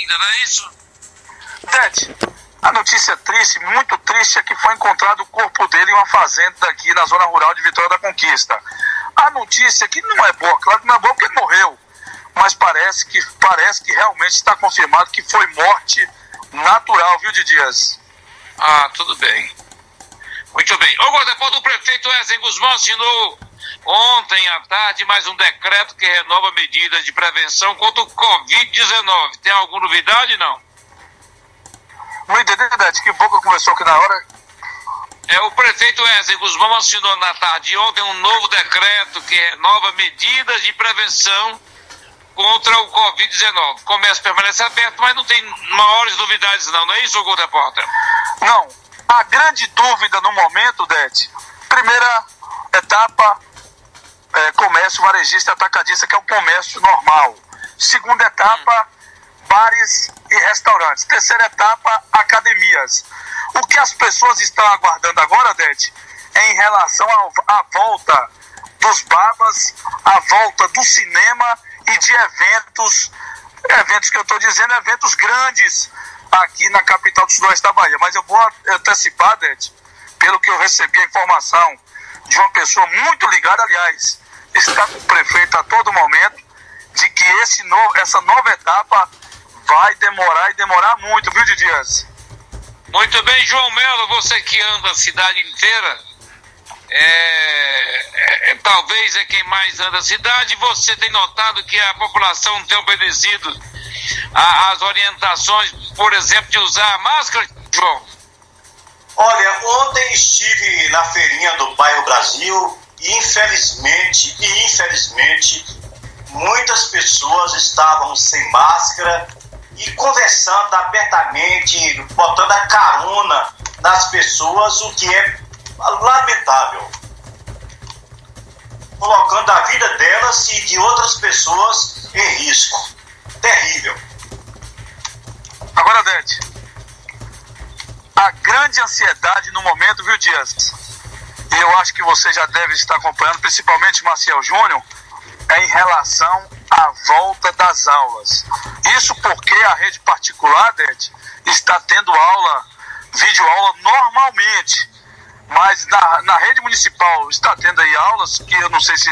ainda, não é isso? Dete, a notícia triste, muito triste, é que foi encontrado o corpo dele em uma fazenda aqui na zona rural de Vitória da Conquista. A notícia que não é boa, claro que não é boa porque ele morreu, mas parece que realmente está confirmado que foi morte natural, viu, Dias? Ah, tudo bem. Muito bem. Ô, Godepó, o prefeito Wesley Guzmão assinou ontem à tarde mais um decreto que renova medidas de prevenção contra o Covid-19. Tem alguma novidade, não? Não entendi, Dete, que Boca conversou aqui na hora. O prefeito Wesley Guzmão assinou na tarde de ontem um novo decreto que renova medidas de prevenção contra o Covid-19. O comércio permanece aberto, mas não tem maiores novidades não é isso, Gol Repórter? Não. A grande dúvida no momento, Dete, primeira etapa, comércio varejista e atacadista, que é o comércio normal. Segunda etapa, bares e restaurantes. Terceira etapa, academias. O que as pessoas estão aguardando agora, Dete, é em relação à volta dos barbas, à volta do cinema e de eventos que eu estou dizendo, eventos grandes aqui na capital do sudoeste da Bahia. Mas eu vou antecipar, Dete, pelo que eu recebi a informação de uma pessoa muito ligada, aliás, está com o prefeito a todo momento, de que essa nova etapa vai demorar e demorar muito, viu, Dias? Muito bem, João Melo, você que anda a cidade inteira, talvez é quem mais anda a cidade, você tem notado que a população não tem obedecido às orientações, por exemplo, de usar máscara, João? Olha, ontem estive na feirinha do Bairro Brasil e infelizmente, muitas pessoas estavam sem máscara e conversando abertamente, botando a carona nas pessoas, o que é lamentável. Colocando a vida delas e de outras pessoas em risco. Terrível. Agora, Dete, a grande ansiedade no momento, viu, Dias? E eu acho que você já deve estar acompanhando, principalmente Maciel Júnior, é em relação à volta das aulas. Isso porque a rede particular, Dete, está tendo videoaula normalmente, mas na rede municipal está tendo aí aulas, que eu não sei se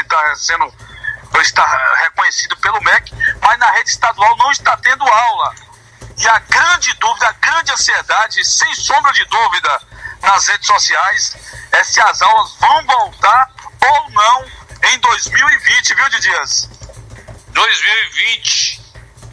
está reconhecido pelo MEC, mas na rede estadual não está tendo aula. E a grande dúvida, a grande ansiedade, sem sombra de dúvida, nas redes sociais, é se as aulas vão voltar ou não em 2020, viu, Dias? 2020,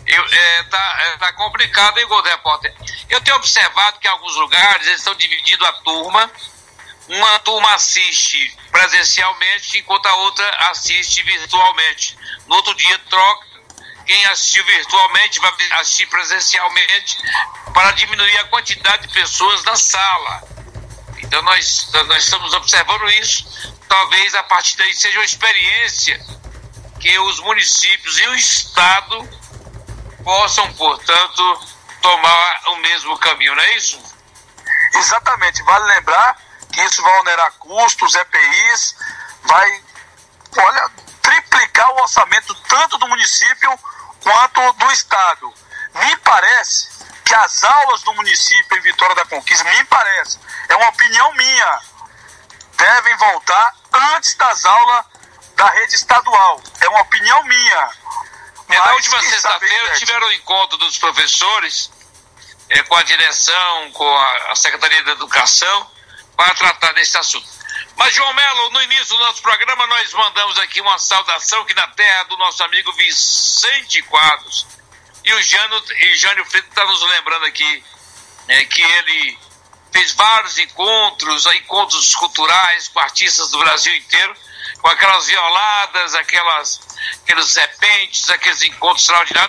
tá complicado, hein, Gol Repórter? Eu tenho observado que em alguns lugares eles estão dividindo a turma. Uma turma assiste presencialmente, enquanto a outra assiste virtualmente. No outro dia troca, quem assistiu virtualmente vai assistir presencialmente, para diminuir a quantidade de pessoas na sala. Então nós estamos observando isso. Talvez a partir daí seja uma experiência que os municípios e o Estado possam, portanto, tomar o mesmo caminho, não é isso? Exatamente, vale lembrar que isso vai onerar custos, EPIs, vai, triplicar o orçamento tanto do município quanto do Estado. Me parece que as aulas do município em Vitória da Conquista, é uma opinião minha, devem voltar antes das aulas da rede estadual. É uma opinião minha. Na última sexta-feira tiveram um encontro dos professores com a direção, com a Secretaria da Educação, para tratar desse assunto. Mas, João Melo, no início do nosso programa nós mandamos aqui uma saudação aqui na terra do nosso amigo Vicente Quadros. E o Jânio Freitas está nos lembrando aqui que ele fez vários encontros culturais com artistas do Brasil inteiro, com aquelas violadas, aqueles repentes, aqueles encontros extraordinários.